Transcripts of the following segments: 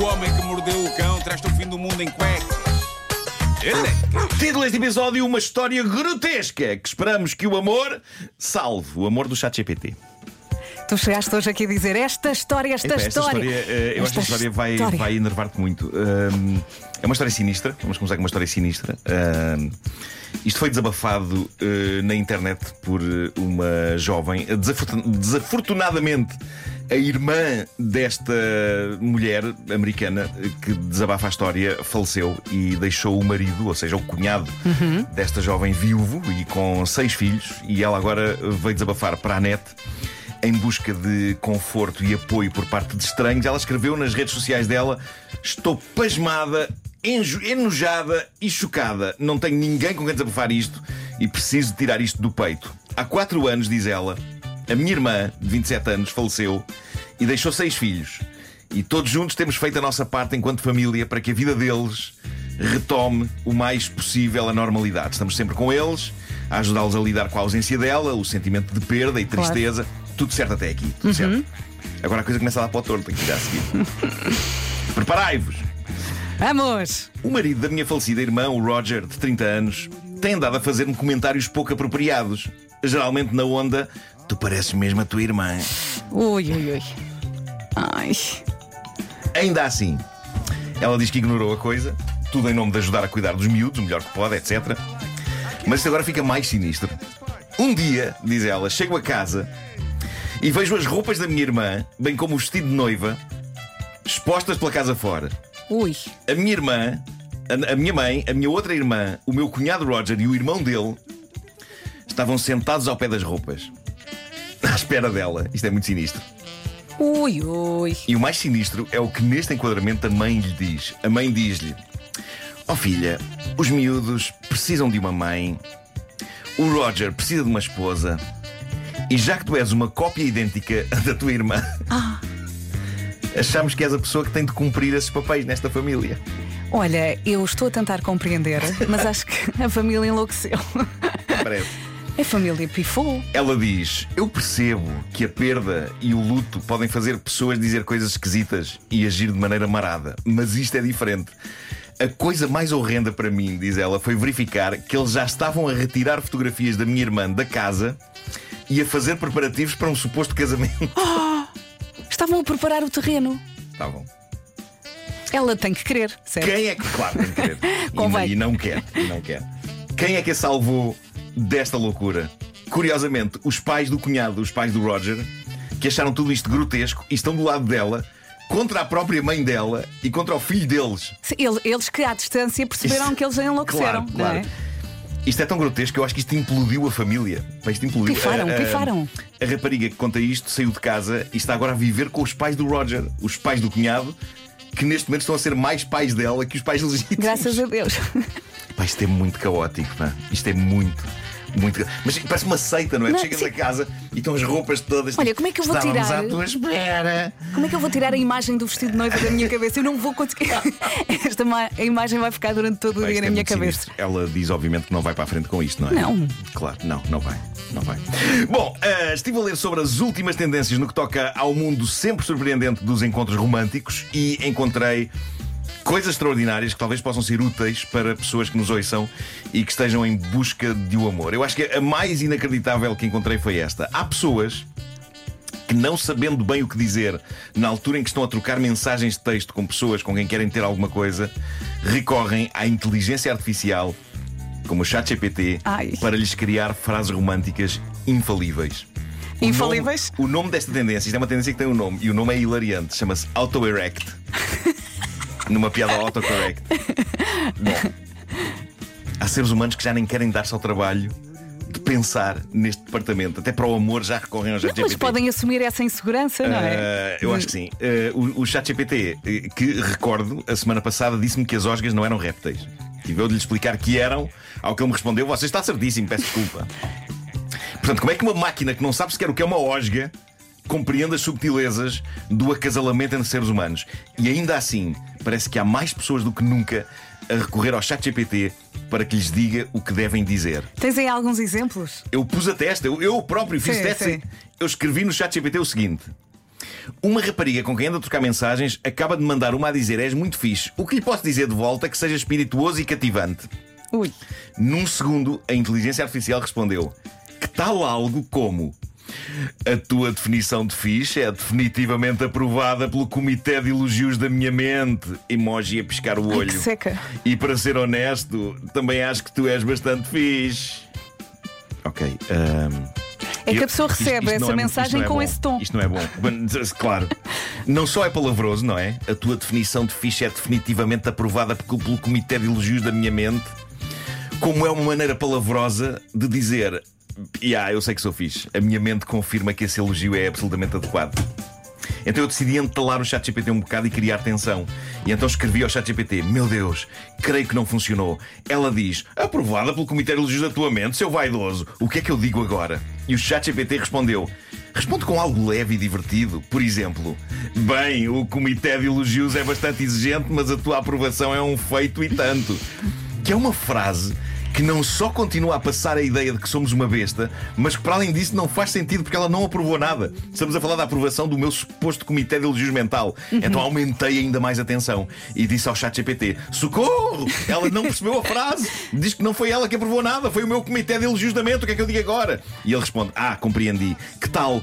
homem que mordeu o cão traz-te o fim do mundo em cuecas. Título deste episódio: uma história grotesca que esperamos que o amor salve. O amor do ChatGPT. Tu chegaste hoje aqui a dizer esta história. Eu acho que esta história vai enervar-te muito. É uma história sinistra. Vamos começar com uma história sinistra. Isto foi desabafado na internet por uma jovem. Desafortunadamente, a irmã desta mulher americana que desabafa a história faleceu e deixou o marido, ou seja, o cunhado desta jovem, viúvo e com 6 filhos. E ela agora veio desabafar para a net em busca de conforto e apoio por parte de estranhos. Ela escreveu nas redes sociais dela: estou pasmada, enojada e chocada. Não tenho ninguém com quem desabafar isto e preciso tirar isto do peito. Há 4 anos, diz ela, a minha irmã, de 27 anos, faleceu e deixou 6 filhos. E todos juntos temos feito a nossa parte enquanto família para que a vida deles retome o mais possível a normalidade. Estamos sempre com eles, a ajudá-los a lidar com a ausência dela, o sentimento de perda e tristeza. Claro. Tudo certo até aqui, tudo certo. Agora a coisa começa a dar para o torto aqui já a seguir. Preparai-vos. Vamos! O marido da minha falecida irmã, o Roger, de 30 anos, tem andado a fazer-me comentários pouco apropriados. Geralmente na onda: tu pareces mesmo a tua irmã. Ui. Ai. Ainda assim, ela diz que ignorou a coisa, tudo em nome de ajudar a cuidar dos miúdos, o melhor que pode, etc. Mas isto agora fica mais sinistro. Um dia, diz ela, chego a casa e vejo as roupas da minha irmã, bem como o vestido de noiva, expostas pela casa fora. Ui. A minha irmã, a minha mãe, a minha outra irmã, o meu cunhado Roger e o irmão dele estavam sentados ao pé das roupas, à espera dela. Isto é muito sinistro. Ui. E o mais sinistro é o que neste enquadramento a mãe lhe diz. A mãe diz-lhe: ó filha, os miúdos precisam de uma mãe, o Roger precisa de uma esposa, e já que tu és uma cópia idêntica da tua irmã, achamos que és a pessoa que tem de cumprir esses papéis nesta família. Olha, eu estou a tentar compreender, mas acho que a família enlouqueceu. Parece. A família pifou. Ela diz: eu percebo que a perda e o luto podem fazer pessoas dizer coisas esquisitas e agir de maneira marada, mas isto é diferente. A coisa mais horrenda para mim, diz ela, foi verificar que eles já estavam a retirar fotografias da minha irmã da casa e a fazer preparativos para um suposto casamento. Estavam a preparar o terreno. Estavam. Ela tem que querer, certo? Quem é que, claro, tem que querer. Convém. E não quer. Quem é que a salvou desta loucura? Curiosamente, os pais do cunhado, os pais do Roger, que acharam tudo isto grotesco e estão do lado dela, contra a própria mãe dela e contra o filho deles. Eles que à distância perceberam que eles enlouqueceram. Claro. Não é? Isto é tão grotesco que eu acho que isto implodiu a família. Isto implodiu. Pifaram. A rapariga que conta isto saiu de casa e está agora a viver com os pais do Roger, os pais do cunhado, que neste momento estão a ser mais pais dela que os pais legítimos. Graças a Deus. Isto é muito caótico, pá. Isto é muito. Mas parece uma seita, não é? Chegas a casa e estão as roupas todas. Olha, como é que eu vou tirar? Estávamos à tua espera. Como é que eu vou tirar a imagem do vestido de noiva da minha cabeça? Eu não vou conseguir. A imagem vai ficar durante todo o dia na minha cabeça. Sinistro. Ela diz, obviamente, que não vai para a frente com isto, não é? Não. Claro, não vai. Bom, estive a ler sobre as últimas tendências no que toca ao mundo sempre surpreendente dos encontros românticos e encontrei coisas extraordinárias que talvez possam ser úteis para pessoas que nos ouçam e que estejam em busca de um amor. Eu acho que a mais inacreditável que encontrei foi esta. Há pessoas que, não sabendo bem o que dizer na altura em que estão a trocar mensagens de texto com pessoas com quem querem ter alguma coisa, recorrem à inteligência artificial, como o ChatGPT, para lhes criar frases românticas infalíveis. Infalíveis? O nome desta tendência, isto é uma tendência que tem um nome, e o nome é hilariante, chama-se Auto-Erect. Numa piada autocorrect. Bom, há seres humanos que já nem querem dar-se ao trabalho de pensar neste departamento. Até para o amor já recorrem ao ChatGPT. Mas podem assumir essa insegurança, não é? Eu acho que sim. O ChatGPT, que recordo, a semana passada disse-me que as osgas não eram répteis. Tive eu de lhe explicar que eram, ao que ele me respondeu: você está certíssimo, peço desculpa. Portanto, como é que uma máquina que não sabe sequer o que é uma osga compreende as subtilezas do acasalamento entre seres humanos? E ainda assim, parece que há mais pessoas do que nunca a recorrer ao ChatGPT para que lhes diga o que devem dizer. Tens aí alguns exemplos? Eu pus a testa, eu próprio fiz teste. Sim. Eu escrevi no ChatGPT o seguinte: Uma rapariga com quem anda a trocar mensagens acaba de mandar uma a dizer: és muito fixe. O que lhe posso dizer de volta que seja espirituoso e cativante? Ui. Num segundo, a inteligência artificial respondeu: que tal algo como: a tua definição de fixe é definitivamente aprovada pelo Comitê de Elogios da minha mente. Emoji a piscar o olho. Ai, que seca. E para ser honesto, também acho que tu és bastante fixe. Ok. É que a pessoa recebe essa mensagem com esse tom. Isto não é bom. Claro. Não só é palavroso, não é? A tua definição de fixe é definitivamente aprovada pelo Comitê de Elogios da minha mente. Como é uma maneira palavrosa de dizer: eu sei que sou fixe. A minha mente confirma que esse elogio é absolutamente adequado. Então eu decidi entalar o ChatGPT um bocado e criar tensão. E então escrevi ao ChatGPT: meu Deus, creio que não funcionou. Ela diz: aprovada pelo Comitê de Elogios da tua mente, seu vaidoso. O que é que eu digo agora? E o ChatGPT respondeu: responde com algo leve e divertido. Por exemplo: bem, o Comitê de Elogios é bastante exigente, mas a tua aprovação é um feito e tanto. Que é uma frase que não só continua a passar a ideia de que somos uma besta, mas que para além disso não faz sentido porque ela não aprovou nada. Estamos a falar da aprovação do meu suposto Comitê de Elogios mental. Então aumentei ainda mais a tensão e disse ao ChatGPT: socorro! Ela não percebeu a frase. Diz que não foi ela que aprovou nada, foi o meu Comitê de Elogios da mente. O que é que eu digo agora? E ele responde: compreendi. Que tal?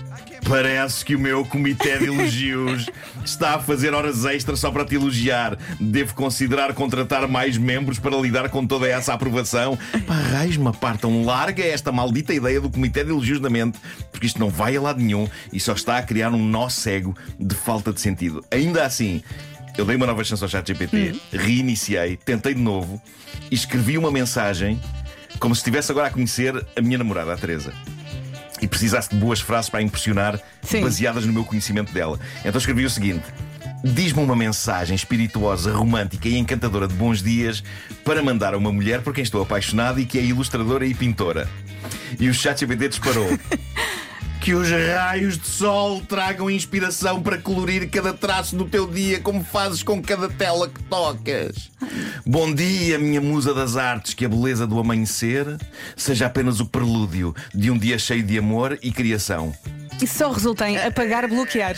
Parece que o meu Comitê de Elogios está a fazer horas extras só para te elogiar. Devo considerar contratar mais membros para lidar com toda essa aprovação. Raios-me apartam. Larga esta maldita ideia do Comitê de Elogios da mente, porque isto não vai a lado nenhum e só está a criar um nó cego de falta de sentido. Ainda assim, eu dei uma nova chance ao ChatGPT, reiniciei, tentei de novo e escrevi uma mensagem como se estivesse agora a conhecer a minha namorada, a Teresa, e precisasse de boas frases para a impressionar, baseadas no meu conhecimento dela. Então escrevi o seguinte: diz-me uma mensagem espirituosa, romântica e encantadora de bons dias para mandar a uma mulher por quem estou apaixonado e que é ilustradora e pintora. E o ChatGPT disparou: que os raios de sol tragam inspiração para colorir cada traço do teu dia, como fazes com cada tela que tocas. Bom dia, minha musa das artes, que a beleza do amanhecer seja apenas o prelúdio de um dia cheio de amor e criação. Isso só resulta em apagar, bloquear.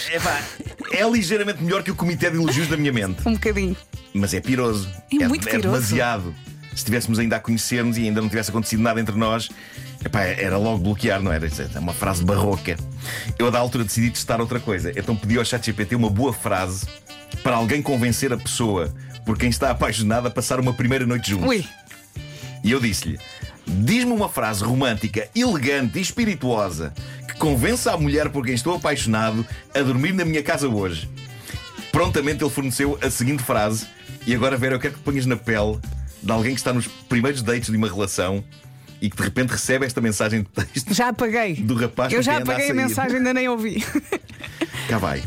É ligeiramente melhor que o Comitê de Elogios da minha mente. Um bocadinho. Mas é piroso. É muito piroso. Demasiado. Se estivéssemos ainda a conhecer-nos e ainda não tivesse acontecido nada entre nós, era logo bloquear, não era? É uma frase barroca. Eu, a da altura, decidi testar outra coisa. Então pedi ao ChatGPT uma boa frase para alguém convencer a pessoa por quem está apaixonada a passar uma primeira noite juntos. Ui. E eu disse-lhe: diz-me uma frase romântica, elegante e espirituosa que convença a mulher por quem estou apaixonado a dormir na minha casa hoje. Prontamente ele forneceu a seguinte frase. E agora, Vera, eu quero que ponhas na pele de alguém que está nos primeiros dates de uma relação e que de repente recebe esta mensagem de texto. Já apaguei. Do rapaz. Eu já apaguei a mensagem, ainda nem ouvi. Cá vai.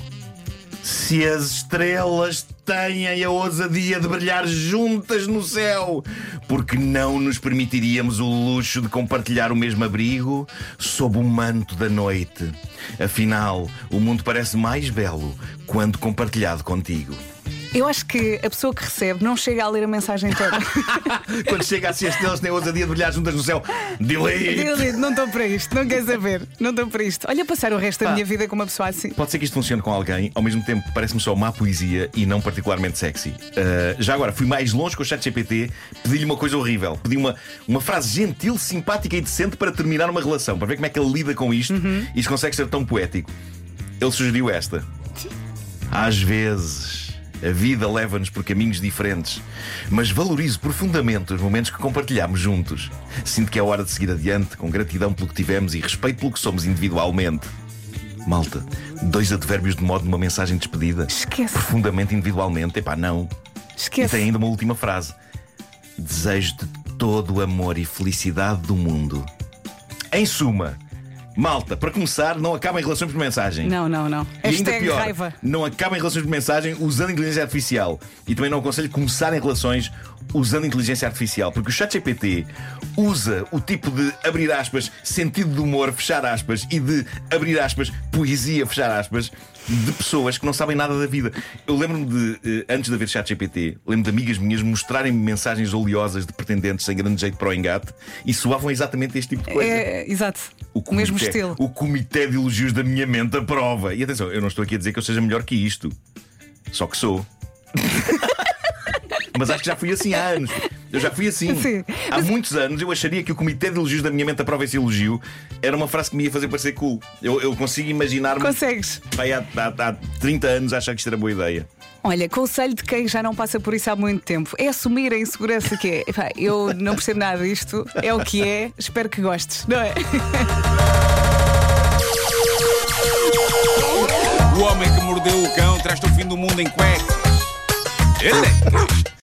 Se as estrelas têm a ousadia de brilhar juntas no céu, porque não nos permitiríamos o luxo de compartilhar o mesmo abrigo sob o manto da noite? Afinal, o mundo parece mais belo quando compartilhado contigo. Eu acho que a pessoa que recebe não chega a ler a mensagem toda. Quando chega assim, as estrelas têm a ousadia de brilhar juntas no céu. Delete! Não estou para isto, não quer saber. Não estou para isto. Olha, passar o resto da minha vida com uma pessoa assim. Pode ser que isto funcione com alguém, ao mesmo tempo parece-me só má poesia e não particularmente sexy. Já agora, fui mais longe com o ChatGPT, pedi-lhe uma coisa horrível. Pedi uma frase gentil, simpática e decente para terminar uma relação, para ver como é que ele lida com isto e se consegue ser tão poético. Ele sugeriu esta: às vezes a vida leva-nos por caminhos diferentes, mas valorizo profundamente os momentos que compartilhamos juntos. Sinto que é hora de seguir adiante, com gratidão pelo que tivemos e respeito pelo que somos individualmente. Malta, 2 advérbios de modo numa mensagem de despedida. Esquece. Profundamente individualmente. Não. Esquece. E tem ainda uma última frase: desejo-te todo o amor e felicidade do mundo. Em suma, malta, para começar, não acabem relações por mensagem. Não. E ainda pior, raiva. não acabem relações por mensagem usando inteligência artificial. E também não aconselho começarem relações usando inteligência artificial, porque o ChatGPT usa o tipo de, abrir aspas, sentido de humor, fechar aspas, e de, abrir aspas, poesia, fechar aspas, de pessoas que não sabem nada da vida. Eu lembro-me de, antes de haver ChatGPT, lembro de amigas minhas mostrarem-me mensagens oleosas de pretendentes sem grande jeito para o engate e soavam exatamente este tipo de coisa. Exato. O mesmo estilo. O comitê de elogios da minha mente aprova. E atenção, eu não estou aqui a dizer que eu seja melhor que isto. Só que sou. Mas acho que já fui assim há anos. Eu já fui assim. Sim. Há muitos anos eu acharia que o comitê de elogios da minha mente aprova esse elogio era uma frase que me ia fazer parecer cool. Eu consigo imaginar-me. Consegues? Há 30 anos a achar que isto era boa ideia. Olha, conselho de quem já não passa por isso há muito tempo é assumir a insegurança que é. Epá, eu não percebo nada disto, é o que é, espero que gostes, não é? O homem que mordeu o cão traz-te o fim do mundo em cueca. Ele é.